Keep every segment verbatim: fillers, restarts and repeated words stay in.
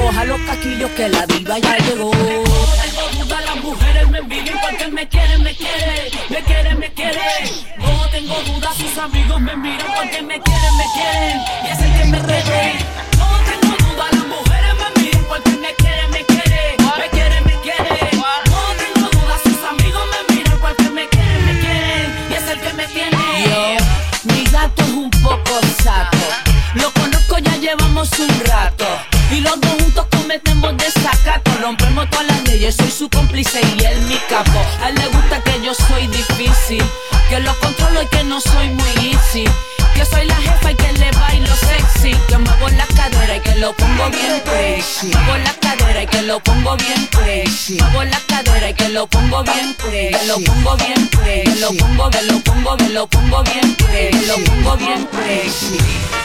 recoja los caquillos que la diva ya llegó. No tengo duda, las mujeres me envidian porque me quieren, me quieren, me quieren, me quieren. No tengo duda, sus amigos me miran porque me quieren, me quieren, y es el que me quiere. No tengo duda, las mujeres me miran porque me quieren, me quieren, me quieren, me quieren. No tengo duda, sus amigos me miran porque me quieren, me quieren, y es el que me tiene. Yo, mi gato es un poco saco, lo conozco, ya llevamos un rato, y los dos juntos cometemos desacato. Rompemos todas las leyes, soy su cómplice y él mi capo. A él le gusta que yo soy difícil, que lo controlo y que no soy muy easy, que soy la jefa y que le bailo sexy, que muevo la cadera y que lo pongo bien crazy. Muevo la cadera y que lo pongo bien crazy. Muevo la cadera y que lo pongo bien crazy. Que lo pongo bien crazy. Que lo pongo, que lo pongo, que lo pongo bien crazy. Que lo pongo bien crazy.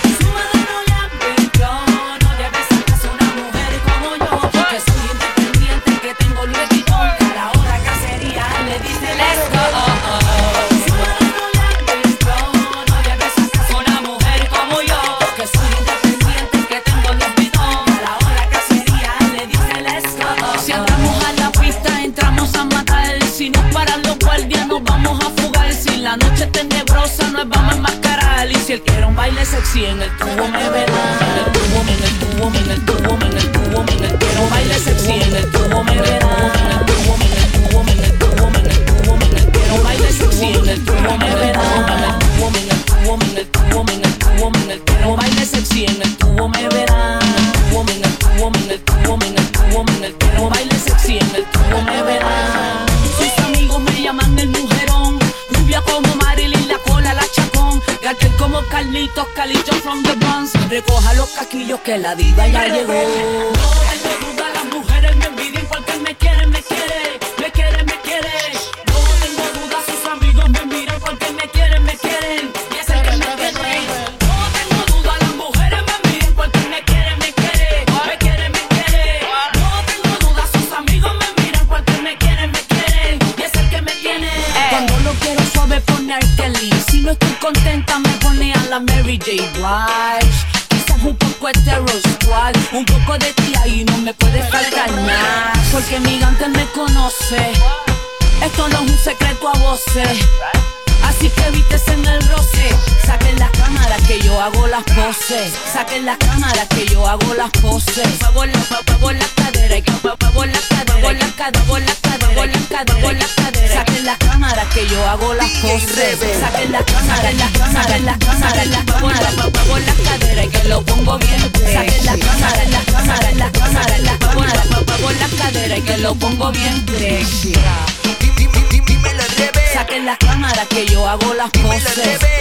La noche tenebrosa nos vamos a enmascarar, y si él quiere un baile sexy en el tubo me verá. En el tubo, en el tubo, en el tubo, en el tubo, en el quiero un baile sexy en el tubo me verá. En el tubo, en el tubo, en el tubo, en el tubo, en el quiero un baile sexy en el tubo me verá. En el tubo, en el tubo, en el tubo, en el tubo, en el quiero un baile sexy en el tubo me verá. En el tubo, en el tubo, en el tubo, en el tubo, en el quiero un baile sexy en el tubo me verá. Sus amigos me llaman el mujerón, rubia como Marilyn, la cola, la chacón, Gatel como Carlitos, Carlitos from the Bronx. Recoja los caquillos que la diva ya llegó. No tengo duda, las mujeres me envidian porque me quieren, me quieren, me quieren, me quieren. No tengo duda, sus amigos me miran porque me quieren, me quieren, y es el que me tiene. No tengo duda, las mujeres me miran porque me quieren, me quieren, me quieren, me quieren. No tengo duda, sus amigos me miran porque me quieren, me quieren, y es el que me tiene. Cuando lo quiero suave pone al Kelly, si no estoy contenta me pone a la Mary J. Blige. Quizás un poco hetero squad, un poco de tía y no me puede faltar nada, porque mi gante me conoce, esto no es un secreto a voces. Así que vistes en el roce, saquen las cámaras que yo hago las poses, saquen las cámaras que yo hago las poses. Muevo la, muevo la cadera y muevo la cadera, muevo la cadera, muevo la cadera, muevo la cadera, muevo la cadera. Saquen las cámaras que yo hago las poses, saquen las cámaras, las cámaras, las cámaras, las cámaras, muevo la cadera y que lo pongo bien. Saquen las cámaras, las cámaras, las cámaras, las cámaras, muevo la cadera y que lo pongo bien. Dímelo al revés. Saquen las cámaras que yo hago las poses.